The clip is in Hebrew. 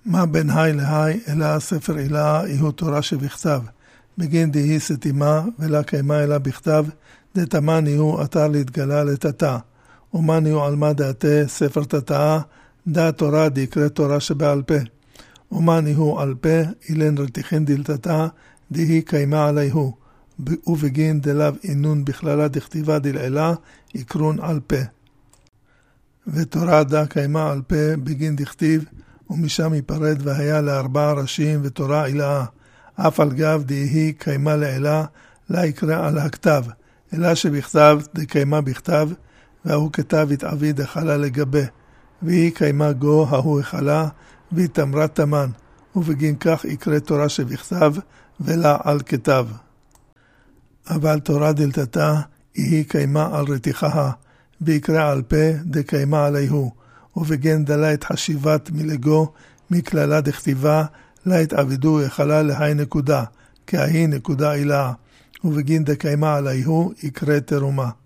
מה בין היי להי, אלא ספר אלה הוא תורה שבכתב. בגין דהי סתימה, ולה קיימה אלה בכתב, דתמני הוא אתר להתגלה לתתה. ומני הוא על מה דעתה, ספר תתאה, דע תורה דיקרא תורה שבעל פה. ומני הוא על פה, אילן רתיחין דלתתה, דהי קיימה עליהו. ובגין דלאו אינון בכללה דכתיבה דלעילה, יקרון על פה. ותורה דע קיימה על פה, בגין דכתיב, ומשם ייפרד והיה לארבעה ראשים ותורה אילאה. אף על גב דהי קיימה לעילה, לה יקרא על הכתב. אלא שבכתב דקיימה בכתב, והוא כתב התעבי דחלה לגבה. והיא קיימה גו, ההוא החלה, והיא תמרת תמן. ובגין כך יקרא תורה שבכתב, ולה על כתב. אבל תורה דלתתה, היא קיימה על רתיחה, ויקרא על פה דקיימה עליהו. ובגין דלה את חשיבת מלגו, מכללה דכתיבה, לה התעבדו החלה להי נקודה, כי ההיא נקודה אילאה. ובגין דקיימה עליהו יקרא תרומה.